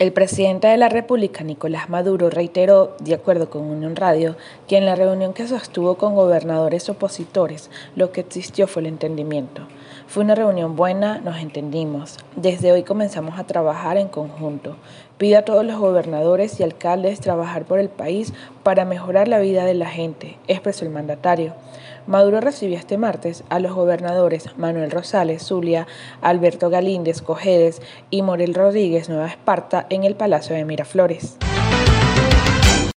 El presidente de la República, Nicolás Maduro, reiteró, de acuerdo con Unión Radio, que en la reunión que sostuvo con gobernadores opositores, lo que existió fue el entendimiento. Fue una reunión buena, nos entendimos. Desde hoy comenzamos a trabajar en conjunto. Pido a todos los gobernadores y alcaldes trabajar por el país para mejorar la vida de la gente, expresó el mandatario. Maduro recibió este martes a los gobernadores Manuel Rosales Zulia, Alberto Galíndez Cojedes y Morel Rodríguez Nueva Esparta en el Palacio de Miraflores.